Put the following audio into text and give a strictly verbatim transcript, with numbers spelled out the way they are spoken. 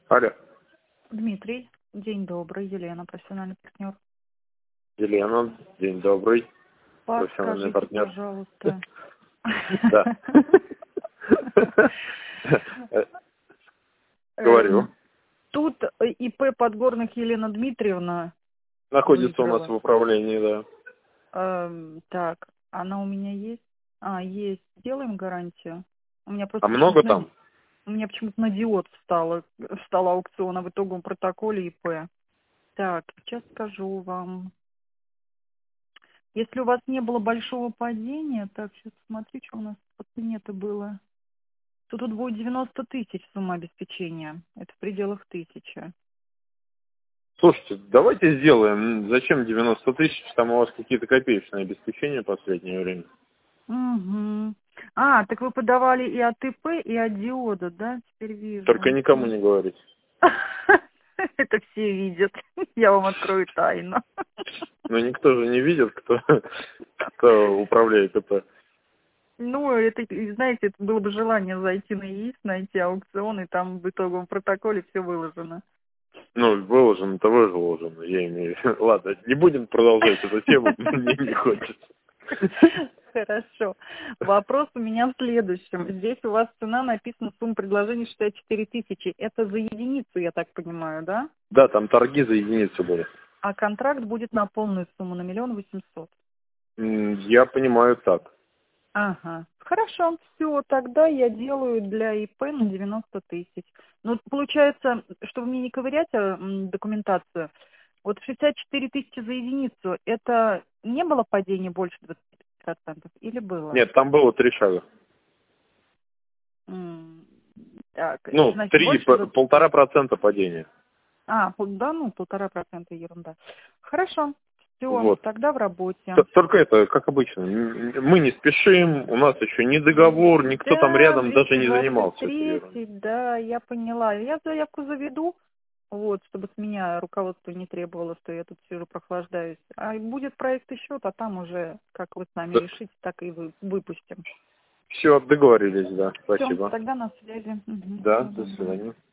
Алло. Дмитрий, день добрый. Елена, профессиональный партнер. Елена, день добрый. Подскажите, Профессиональный партнер. пожалуйста. Да. Говорю. Тут ИП Подгорных Елена Дмитриевна Находится у нас выиграла. в управлении, да. Эм, Так, она у меня есть? А, есть. Сделаем гарантию. У меня просто А много почему-то на, там? у меня почему-то на диод встала, встала аукцион, а в итоговом протоколе ИП. Так, сейчас скажу вам. Если у вас не было большого падения, так, сейчас смотри, что у нас по цене-то было, то тут будет девяносто тысяч сумма обеспечения. Это в пределах тысячи. Слушайте, давайте сделаем. Зачем девяносто тысяч? Там у вас какие-то копеечные обеспечения в последнее время. Угу. А, так вы подавали и от ИП, и от диода, да? Теперь вижу. Только никому не говорите. Это все видят. Я вам открою тайну. Но никто же не видит, кто, кто управляет ИП. Ну, это, знаете, это было бы желание зайти на ИИС, найти аукцион, и там в итоговом протоколе все выложено. Ну, выложено-то выложено, я имею в виду. Ладно, не будем продолжать эту тему, мне не хочется. Хорошо. Вопрос у меня в следующем. Здесь у вас цена написана, сумма предложения шестьдесят четыре тысячи. Это за единицу, я так понимаю, да? Да, там торги за единицу были. А контракт будет на полную сумму, на миллион восемьсот. М, Я понимаю так. Ага. Хорошо, все, тогда я делаю для ИП на девяносто тысяч. Ну, получается, чтобы мне не ковырять а, м, документацию, вот шестьдесят четыре тысячи за единицу, это не было падения больше двадцати процентов или было? Нет, там было три шага. М, Так, Ну, значит, три, больше п- двадцати? полтора процента падения. А, пол- да, ну, полтора процента ерунда. Хорошо, все, Вот. тогда в работе. Т- Только это, как обычно, м- мы не спешим, у нас еще не договор, никто там Да, рядом даже двести не двадцать занимался этой три, ерундой. да, я поняла. Я заявку заведу, вот, чтобы с меня руководство не требовало, что я тут сижу, прохлаждаюсь. А будет проект и счет, а там уже, как вы с нами решите, так и вы, выпустим. Все, договорились, да, Все, спасибо. тогда на связи. Угу, Да, всего до доброго. свидания.